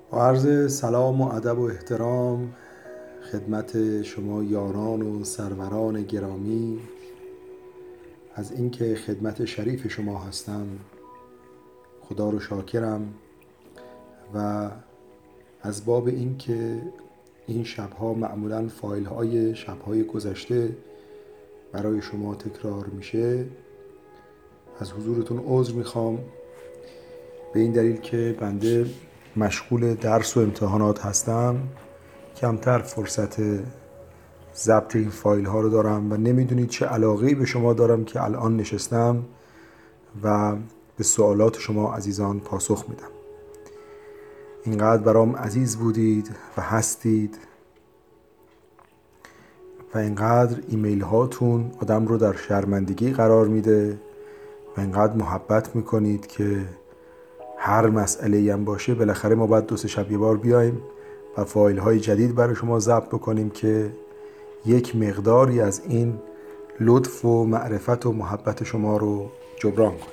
با عرض سلام و ادب و احترام خدمت شما یاران و سروران گرامی، از اینکه خدمت شریف شما هستم خدا رو شاکرم و از باب اینکه این شبها معمولاً فایل‌های شب‌های گذشته برای شما تکرار میشه از حضورتون عذر میخوام، به این دلیل که بنده مشغول درس و امتحانات هستم، کمتر فرصت ضبط این فایل ها رو دارم و نمیدونید چه علاقه‌ای به شما دارم که الان نشستم و به سوالات شما عزیزان پاسخ میدم. اینقدر برام عزیز بودید و هستید و اینقدر ایمیل هاتون آدم رو در شرمندگی قرار میده و اینقدر محبت میکنید که هر مسئله‌ای هم باشه بالاخره ما باید 2-3 شب یه بار بیایم و فایل های جدید برای شما ضبط بکنیم که یک مقداری از این لطف و معرفت و محبت شما رو جبران کنیم.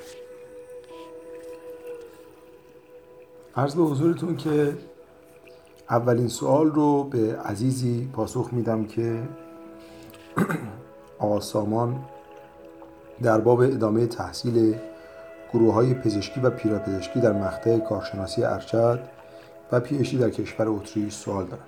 عرض به حضورتون که اولین سوال رو به عزیزی پاسخ میدم که آقا سامان در باب ادامه تحصیل گروه‌های پزشکی و پیراپزشکی در مقطع کارشناسی ارشد و پی اچ دی در کشور اتریش سوال دارن.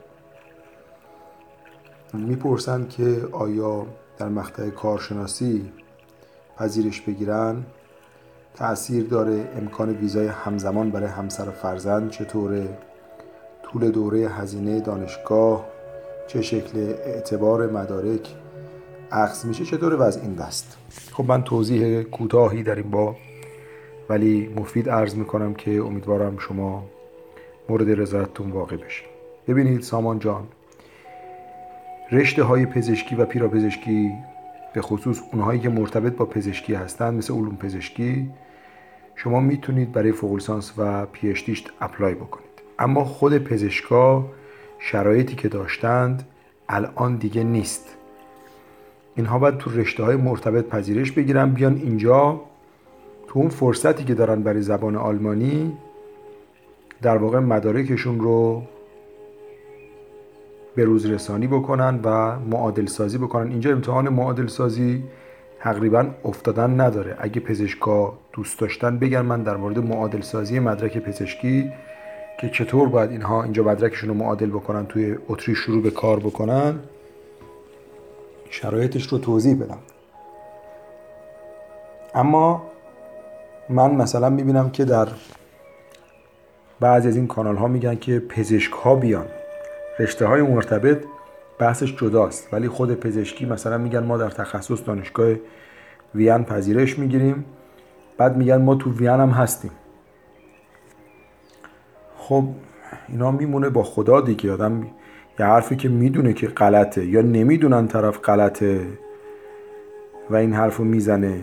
میپرسند که آیا در مقطع کارشناسی پذیرش بگیرن تأثیر داره؟ امکان ویزای همزمان برای همسر و فرزند چطوره؟ طول دوره هزینه دانشگاه چه شکل؟ اعتبار مدارک اخذ میشه چطوره و از این دست؟ خب من توضیح کوتاهی در این باب ولی مفید عرض میکنم که امیدوارم شما مورد رضایتتون واقع بشه. ببینید سامان جان، رشته های پزشکی و پیراپزشکی به خصوص اونهایی که مرتبط با پزشکی هستند مثل علوم پزشکی شما میتونید برای فوق لیسانس و پی اچ دیش اپلای بکنید، اما خود پزشکا شرایطی که داشتند الان دیگه نیست. اینها باید تو رشته های مرتبط پذیرش بگیرن، بیان اینجا تو اون فرصتی که دارن برای زبان آلمانی در واقع مدارکشون رو به روز رسانی بکنن و معادل سازی بکنن. اینجا امتحان معادل سازی تقریبا افتادن نداره. اگه پزشکا دوست داشتن بگن من در مورد معادل سازی مدرک پزشکی که چطور باید اینها اینجا مدرکشون رو معادل بکنن توی اتریش شروع به کار بکنن شرایطش رو توضیح بدم. اما من مثلا میبینم که در بعضی از این کانال ها میگن که پزشک ها بیان، رشته های مرتبط بحثش جداست، ولی خود پزشکی مثلا میگن ما در تخصص دانشگاه وین پذیرش میگیریم، بعد میگن ما تو وین هم هستیم. خب اینا میمونه با خدا دیگه. آدم یه حرفی که میدونه که غلطه یا نمیدونن طرف غلطه و این حرفو میزنه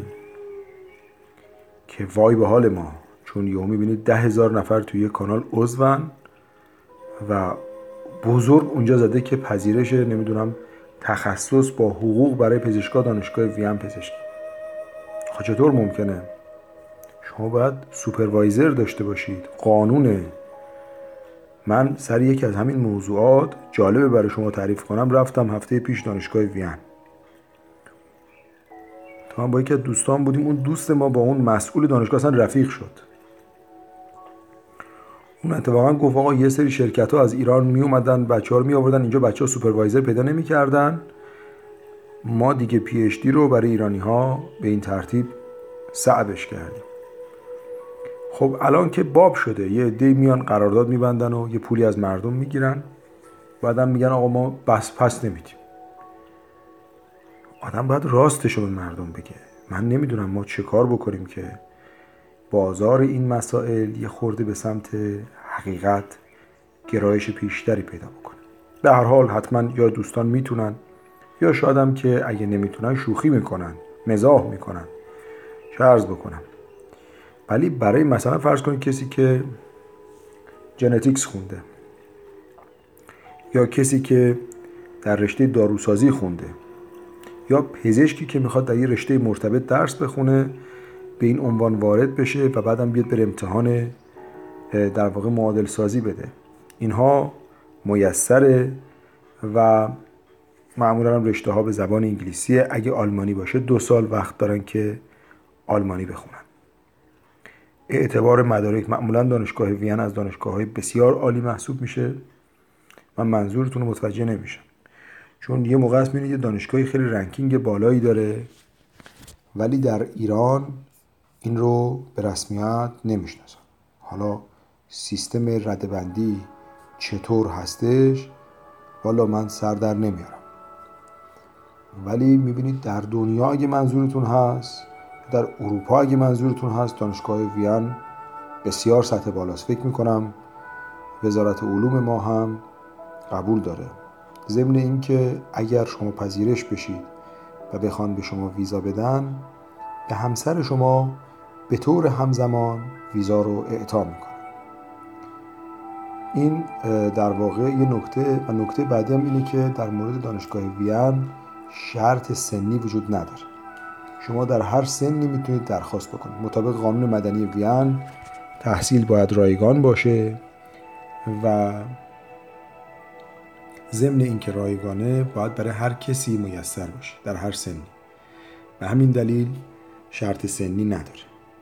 که وای به حال ما، چون یهو میبینید 10,000 نفر توی یه کانال عضون و بزرگ اونجا زده که پذیرش نمیدونم تخصص با حقوق برای پزشکا دانشگاه وین پزشکی. خب چطور ممکنه؟ شما باید سوپروایزر داشته باشید، قانونه. من سر یکی از همین موضوعات جالبه برای شما تعریف کنم. رفتم هفته پیش دانشگاه وین، تا من با یکی از دوستان بودیم، اون دوست ما با اون مسئول دانشگاه اصلا رفیق شد. اون اتفاقا گفت آقا یه سری شرکت ها از ایران می اومدن بچه‌ها رو می آوردن اینجا، بچه‌ها سوپروایزر پیدا نمی‌کردن، ما دیگه پی اچ دی رو برای ایرانی ها به این ترتیب صعبش کردیم. خب الان که باب شده، یه عده‌ای میان قرارداد میبندن و یه پولی از مردم میگیرن، بعدم میگن آقا ما بس پس نمیدیم. آدم باید راستشو به مردم بگه. من نمیدونم ما چه کار بکنیم که بازار این مسائل یه خورده به سمت حقیقت گرایش بیشتری پیدا بکنه. به هر حال حتما یا دوستان میتونن یا شاید هم که اگه نمیتونن شوخی میکنن، مزاح میکنن، چه عرض بکنم. ولی برای مثلا فرض کنید کسی که ژنتیکس خونده یا کسی که در رشته داروسازی خونده یا پزشکی که میخواد در یه رشته مرتبط درس بخونه، به این عنوان وارد بشه و بعدم بیاد بر امتحان در واقع معادل سازی بده، اینها میسره و معمولا هم رشته ها به زبان انگلیسیه. اگه آلمانی باشه 2 سال وقت دارن که آلمانی بخونن. اعتبار مدارک معمولا دانشگاه وین از دانشگاه‌های بسیار عالی محسوب میشه. من منظورتون رو متوجه نمیشم، چون یه موقع است میبینید دانشگاهی خیلی رنکینگ بالایی داره ولی در ایران این رو به رسمیت نمیشناسن. حالا سیستم ردبندی چطور هستش والا من سر در نمیارم، ولی میبینید در دنیا اگه منظورتون هست، در اروپا اگه منظورتون هست، دانشگاه وین بسیار سطح بالاست. فکر میکنم وزارت علوم ما هم قبول داره. ضمن این که اگر شما پذیرش بشید و بخوان به شما ویزا بدن، به همسر شما به طور همزمان ویزا رو اعطا میکنن. این در واقع یه نکته. و نکته بعدی هم اینه که در مورد دانشگاه وین شرط سنی وجود نداره. شما در هر سنی میتونید درخواست بکنید. مطابق قانون مدنی وین تحصیل باید رایگان باشه و ضمن اینکه رایگانه باید برای هر کسی میسر باشه در هر سنی. به همین دلیل شرط سنی نداره.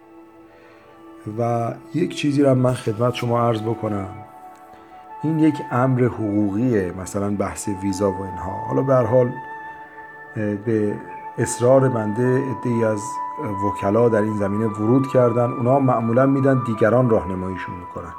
و یک چیزی رو من خدمت شما عرض بکنم، این یک امر حقوقیه، مثلا بحث ویزا و اینها. حالا به هر حال به اصرار بنده عده‌ای از وکلا در این زمینه ورود کردن. اونا معمولا میدن دیگران راهنماییشون میکنن.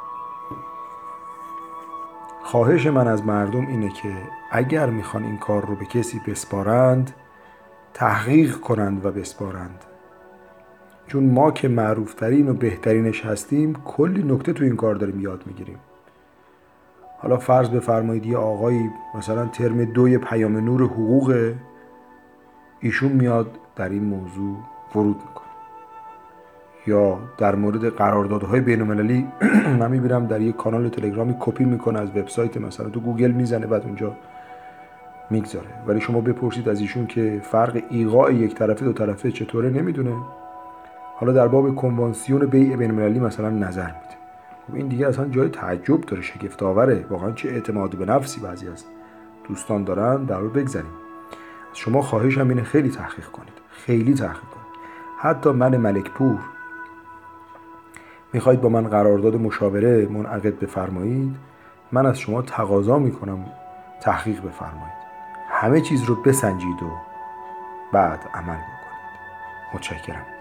خواهش من از مردم اینه که اگر میخوان این کار رو به کسی بسپارند، تحقیق کنند و بسپارند. چون ما که معروفترین و بهترینش هستیم کلی نکته تو این کار داریم یاد میگیریم. حالا فرض بفرمایید یه آقایی مثلا ترم 2 پیام نور حقوق، ایشون میاد در این موضوع ورود میکنه. یا در مورد قراردادهای بین‌المللی من میبینم در یک کانال تلگرامی کپی میکنه از وبسایت، مثلا تو گوگل میزنه بعد اونجا میگذاره. ولی شما بپرسید از ایشون که فرق ایقاع یک طرفه دو طرفه چطوره، نمیدونه. حالا در باب کنوانسیون بیع بین‌المللی مثلا نظر میده. خب این دیگه اصلا جای تعجب داره، شگفت آوره. واقعا چه اعتماد به نفسی بعضی از دوستان دارن. در رو بگذاریم. شما خواهشم اینه خیلی تحقیق کنید، خیلی تحقیق کنید. حتی من ملکپور میخواید با من قرارداد مشاوره منعقد بفرمایید، من از شما تقاضا میکنم تحقیق بفرمایید، همه چیز رو بسنجید و بعد عمل بکنید. متشکرم.